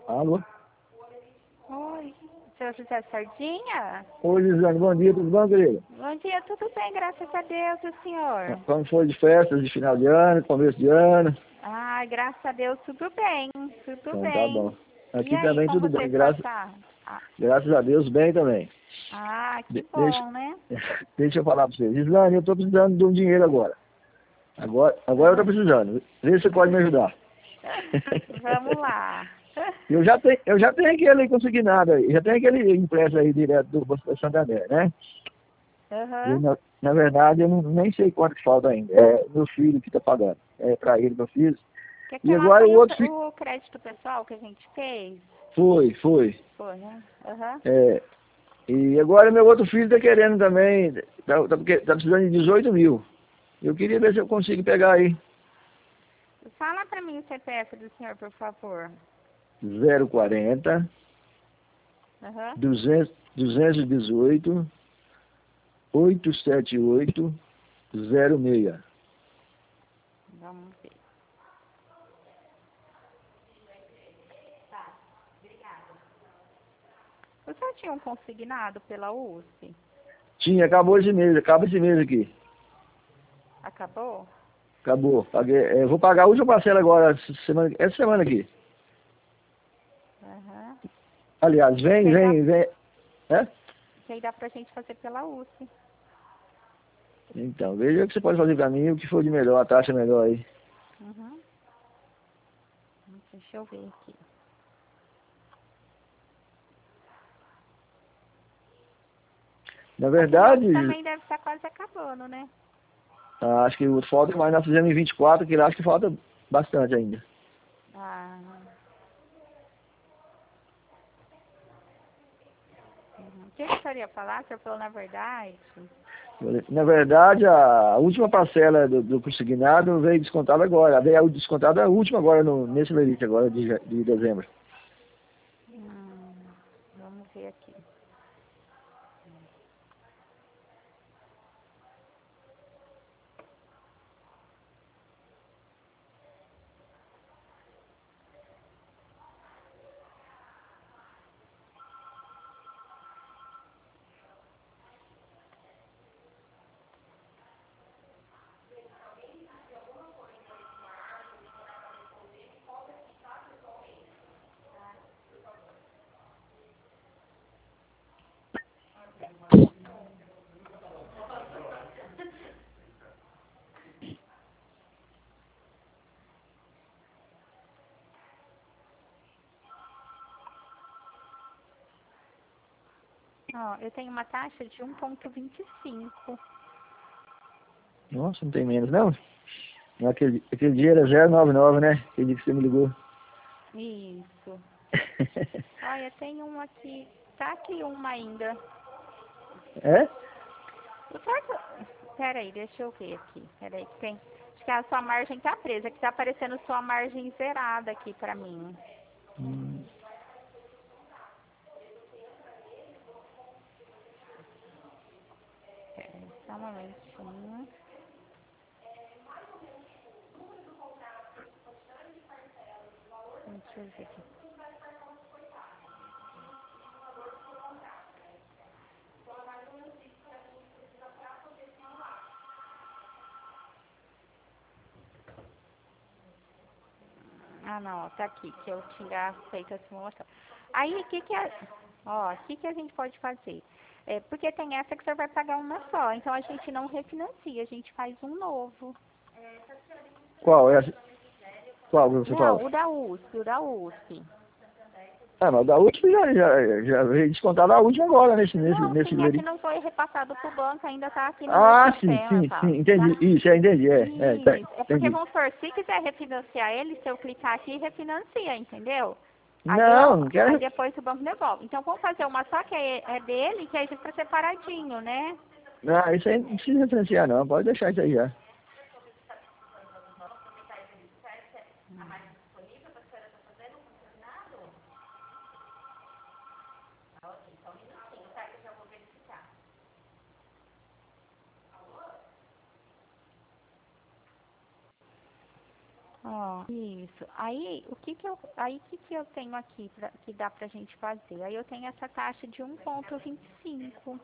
Alô? Oi, seu José Sardinha? Oi, Lisane, bom dia, tudo bom, querida? Bom dia, tudo bem, graças a Deus, e o senhor? Como foi de festas de final de ano, começo de ano? Ah, graças a Deus, tudo bem, tudo Então tá bem. bom. E Aqui aí, também como tudo você bem, está? graças a Deus, bem também. Que Deixa, bom, né? deixa eu falar pra você. Lisane, eu tô precisando de um dinheiro agora. Agora eu tô Aham. precisando. Vê se você pode me ajudar. Vamos lá. Eu já tenho aquele consignado aí, já tenho aquele empréstimo aí direto do Banco Santander, né? Eu, Aham. na verdade, eu nem sei quanto que falta ainda. É meu filho que tá pagando. É pra ele que eu fiz. Que E aquela agora o foi outro filho. o crédito pessoal que a gente fez? Foi. Foi, né? Aham. É, e agora meu outro filho tá querendo também. Tá precisando de 18 mil. Eu queria ver se eu consigo pegar aí. Fala pra mim o CPF do senhor, por favor. 040 Aham. 218 878 06. Vamos ver. O senhor tinha um consignado pela USP? Tinha, acaba esse mês aqui. Acabou? Acabou. Paguei, vou pagar a última parcela agora, essa semana aqui. Aham. Aliás, Que aí dá, vem. É? que aí dá pra gente fazer pela USP. Então, veja o que você pode fazer pra mim, o que for de melhor, a taxa melhor aí. Uhum. Deixa eu ver aqui. Na Aqui no verdade, outro também deve estar quase acabando, né? acho que falta, mas nós fizemos em 24, que lá acho que falta bastante ainda. Ah. Uhum. O que o senhor ia falar? O senhor falou na verdade? Na verdade, a última parcela do consignado veio descontada agora. Veio descontada a última agora, nesse limite agora de dezembro. Vamos ver aqui. Ó, eu tenho uma taxa de 1,25. Nossa, não tem menos, não? Aquele dia era 099, né? Aquele dia que você me ligou. Isso. Olha, tem uma aqui. Tá aqui uma ainda. É? O senhor... Pera aí, deixa eu ver aqui. Pera aí, que tem... Acho que a sua margem tá presa, que tá aparecendo sua margem zerada aqui pra mim. Hum. Pera aí, só um momentinho. Deixa eu ver aqui. Ah, não, ó, tá aqui, que eu tinha feito a simulação. Aí, o que que a gente pode fazer? Porque tem essa que você vai pagar uma só, então a gente não refinancia, a gente faz um novo. Qual? Qual que você fala? Não, o da USP. Ah, mas da última já veio descontada a última agora, Não, nesse sim, é que limite. não foi repassado pro banco, ainda tá aqui no meu Ah, sim, sistema, entendi. tá? Isso, entendi, Isso, é porque, entendi. vamos supor, se quiser refinanciar ele, se eu clicar aqui, refinancia, entendeu? Não, não Aí quero. depois o banco devolve. Então, vamos fazer uma só que é dele, que aí fica separadinho, né? Não, isso aí não precisa referenciar, não. Pode deixar isso aí já. Ó, isso. Aí, o que eu tenho aqui que dá pra gente fazer? Aí eu tenho essa taxa de 1,25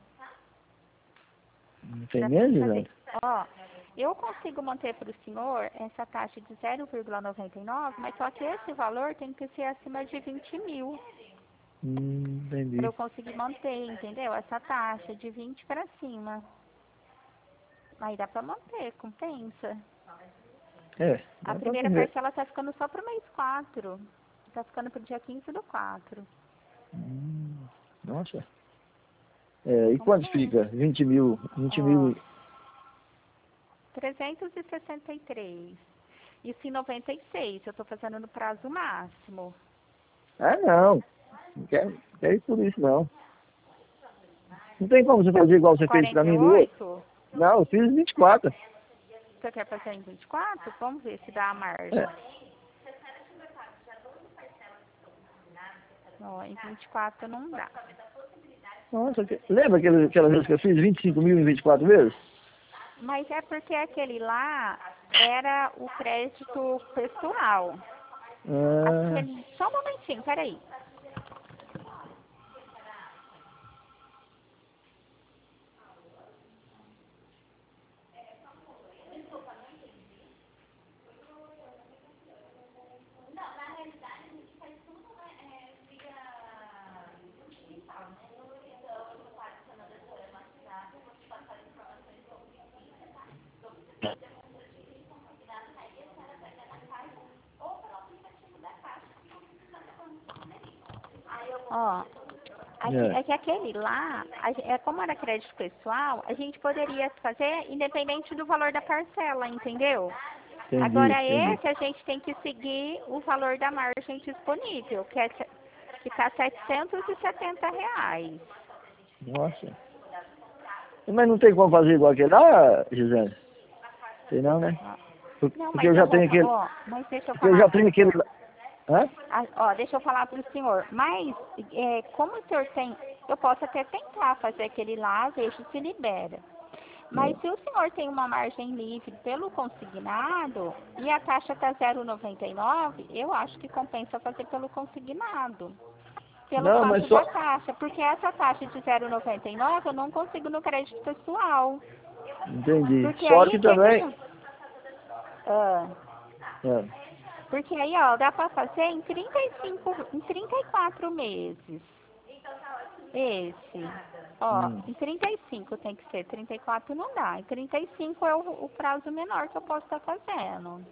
Não tem pra gente mesmo, fazer. Gisele? Ó, eu consigo manter para o senhor essa taxa de 0,99, mas só que esse valor tem que ser acima de 20 mil para Entendi. eu conseguir manter, entendeu? Essa taxa de 20 para cima. Aí dá pra manter, compensa. É, A dá pra primeira ver. parcela tá ficando só pro mês 4. Tá ficando pro dia 15/4. Nossa. É, e quanto Compensa. fica? 20 mil, 20 Ó, mil. 363. Isso em 96, eu tô fazendo no prazo máximo. Ah, não. Não quero ir por isso, não. Não tem como você fazer igual você fez pra mim do outro. 48? Não, eu fiz 24. Você quer fazer em 24? Vamos ver se dá a margem. É. Ó, em 24 não dá. Nossa, lembra aquela vez que eu fiz 25 mil em 24 vezes? Mas é porque aquele lá era o crédito pessoal. Ah, Aquele... Só um momentinho, peraí. Ó, é, é que aquele lá, como era crédito pessoal, a gente poderia fazer independente do valor da parcela, entendeu? entendi, Agora entendi. esse a gente tem que seguir o valor da margem disponível, que tá R$ 770. Nossa. Mas não tem como fazer igual aquele lá, Gisele? Tem não, né? Não, Porque mas eu eu já vou, tenho aquele. mas deixa eu Porque eu falar já pro tenho aquele. senhor. Hã? Deixa eu falar para o senhor. Mas, como o senhor tem, eu posso até tentar fazer aquele lá, vejo se libera. Mas se o senhor tem uma margem livre pelo consignado e a taxa está 0,99, eu acho que compensa fazer pelo consignado. Pelo Não, mas fato só. da taxa. Porque essa taxa de 0,99 eu não consigo no crédito pessoal. Entendi. Porque Só aí, que o que que também. acontece? Ah, É, porque aí, ó, dá para fazer em 34 meses. Esse. Ó, hum. em 35 tem que ser, 34 não dá. Em 35 é o prazo menor que eu posso estar fazendo.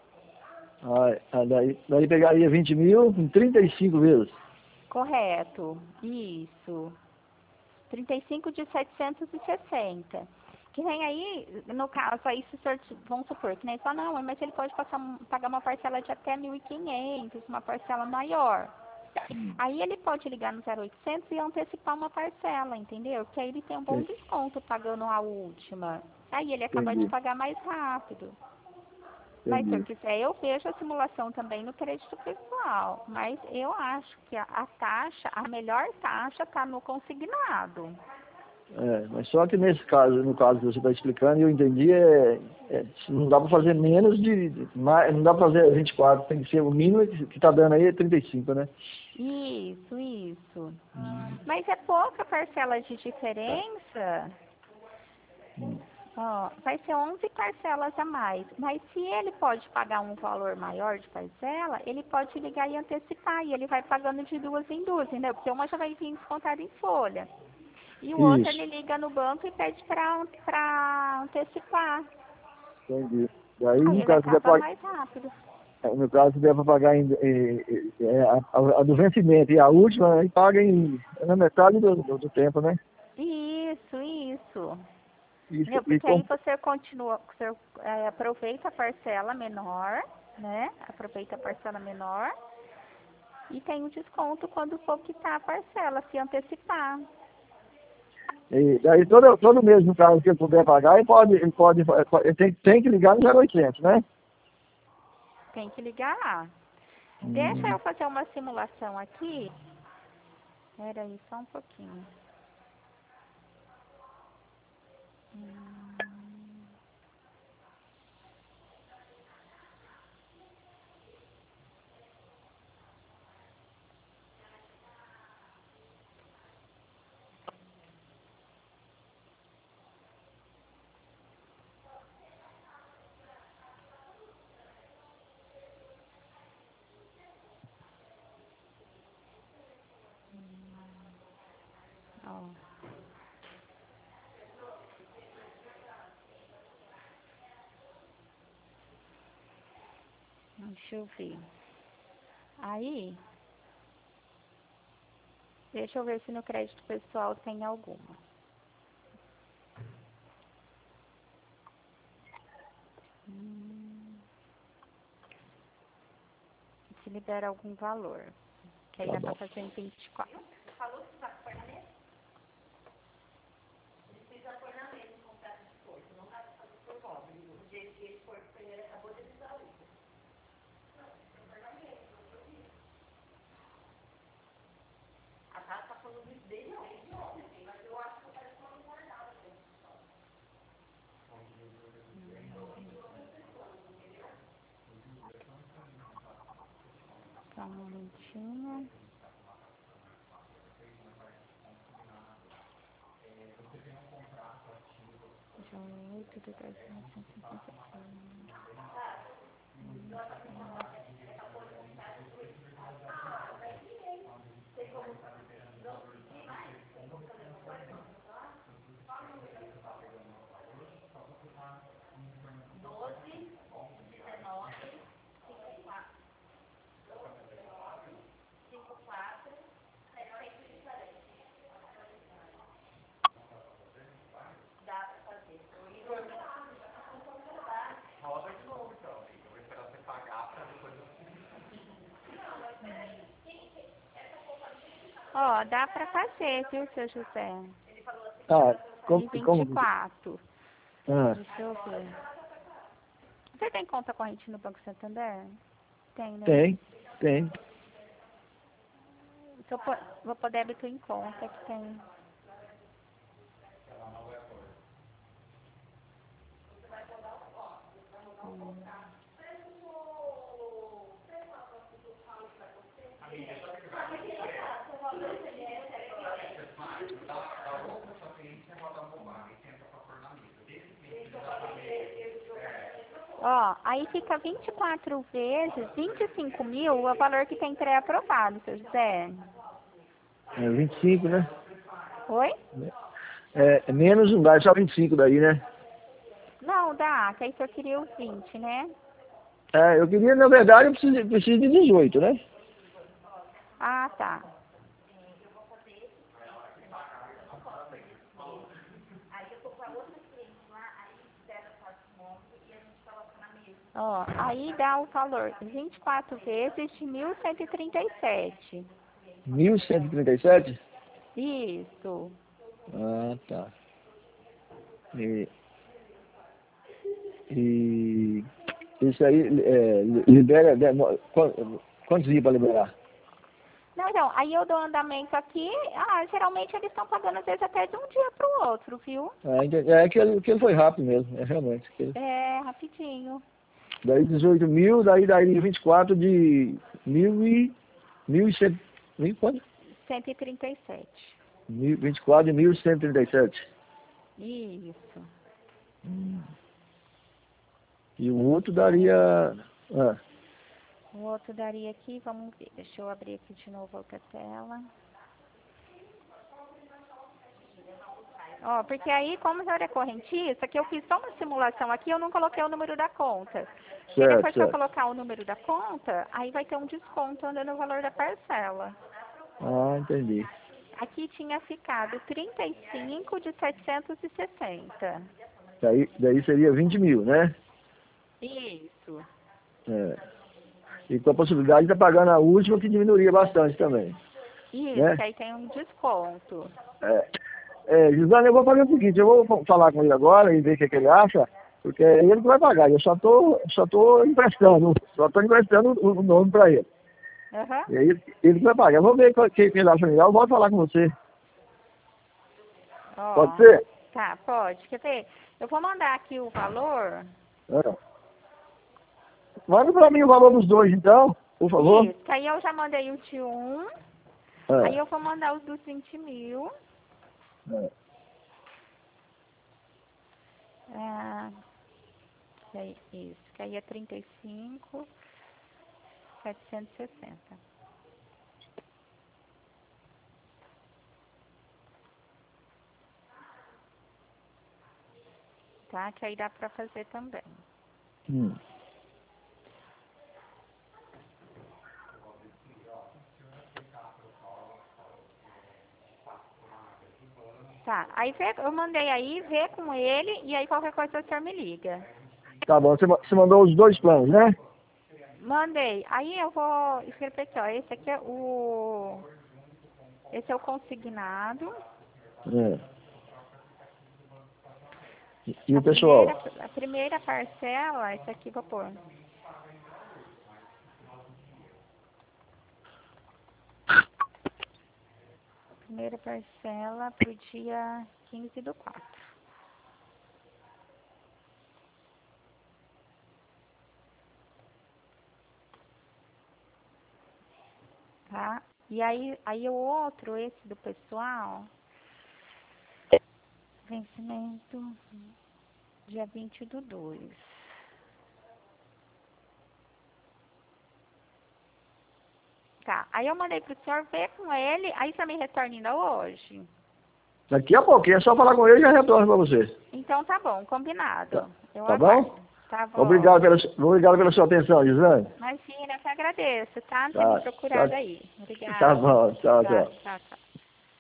Daí pegaria 20 mil em 35 vezes. Correto, isso. 35 de 760. Que nem aí, no caso, aí se o senhor, vamos supor, que nem só não, mas ele pode pagar uma parcela de até 1.500, uma parcela maior. Aí ele pode ligar no 0800 e antecipar uma parcela, entendeu? Que aí ele tem um bom desconto pagando a última. Aí ele acaba de Entendi, pagar mais rápido. Mas se eu entendi. quiser, eu vejo a simulação também no crédito pessoal. Mas eu acho que a taxa, a melhor taxa está no consignado. É, mas só que nesse caso, no caso que você está explicando, eu entendi, não dá para fazer menos não dá para fazer 24, tem que ser o mínimo que está dando aí é 35, né? Isso, isso. Mas é pouca parcela de diferença. Ó, vai ser 11 parcelas a mais. Mas se ele pode pagar um valor maior de parcela, ele pode ligar e antecipar. E ele vai pagando de duas em duas, entendeu? Porque uma já vai vir descontada em folha. E o outro Isso, ele liga no banco e pede para antecipar. entendi. Daí, Aí no ele caso, acaba mais rápido. no caso, der para pagar a do vencimento e a última, aí paga na metade do tempo, né? Isso, isso. Isso, Entendeu? Porque aí você continua, você aproveita a parcela menor, né? Aproveita a parcela menor e tem um desconto quando for quitar a parcela, se antecipar. daí todo mês, no caso, que ele puder pagar, ele tem que ligar no 0800, né? Tem que ligar lá. Deixa Hum, eu fazer uma simulação aqui. Espera aí, só um pouquinho. Deixa eu ver. Aí, deixa eu ver se no crédito pessoal tem alguma. Se libera algum valor. Que aí Tá dá pra bom. fazer em 24. Só um momentinho. Já 8 de 10.151. Ó, dá pra fazer, viu, seu José? Ah, Em como? 24. Ah, Deixa eu ver. Você tem conta corrente no Banco Santander? Tem, né? tem. Se eu vou pôr débito em conta que tem. Ó, aí fica 24 vezes 25 mil, é o valor que tem pré-aprovado, seu José. É 25, né? Oi? É menos não dá, é só 25 daí, né? Não, dá, que aí só queria os 20, né? É, eu queria, na verdade, eu preciso de 18, né? Ah, tá. Ó, aí dá o valor 24 vezes de 1.137. 1137. Isso. Ah, tá. E, e isso aí libera, quantos dias para liberar? Não, então, aí eu dou andamento aqui. Ah, geralmente eles estão pagando às vezes até de um dia para o outro, viu? Ah, é que ele foi rápido mesmo, é realmente. É, rapidinho. Daí 18 mil, daí 24 de mil e cento, mil quanto? 137. 24 de 1137. Isso. E o outro daria, ah, O outro daria aqui, vamos ver. Deixa eu abrir aqui de novo a outra tela. Ó, porque aí, como já era correntista, que eu fiz só uma simulação aqui, eu não coloquei o número da conta. Porque depois que eu certo. colocar o número da conta, aí vai ter um desconto andando no valor da parcela. Ah, entendi. Aqui tinha ficado 35 de 760. Daí seria 20 mil, né? Isso. É. E com a possibilidade de estar pagando a última, que diminuiria bastante também, Isso, né? que aí tem um desconto. Gisane, eu vou fazer o seguinte, eu vou falar com ele agora e ver o que ele acha, porque é ele que vai pagar, eu só tô emprestando o nome para ele. Aham. E aí ele que vai pagar. Eu vou ver o que ele acha melhor, eu volto falar com você. Pode Ó, ser? tá, pode. Quer ver? Eu vou mandar aqui o valor. É. Manda para mim o valor dos dois, então, por favor. Isso, que aí eu já mandei o de um. Aí É. eu vou mandar os dos 20 mil. É. Ah, que aí, isso, que aí é 35.760. Tá? Que aí dá pra fazer também. Hum. Tá, aí eu mandei aí, vê com ele, e aí qualquer coisa o senhor me liga. Tá bom, você mandou os 2 planos, né? Mandei. Aí eu vou escrever aqui, ó. Esse é o consignado. É. E o pessoal? A primeira parcela, esse aqui vou pôr. Primeira parcela pro dia 15/4. Tá? E aí o outro, esse do pessoal, vencimento dia 20/2. Tá, aí eu mandei pro senhor ver com ele, aí o senhor me retorna ainda hoje. Daqui a pouquinho, é só falar com ele e já retorno para você. Então tá bom, combinado. Tá, Eu tá aguardo. bom? Tá bom. Obrigado pela sua atenção, Gisane. Imagina, eu que agradeço, tá? Não ter me Tá, procurado tá, aí. Obrigada. tá bom, tchau, Tá, tchau. tchau, tchau.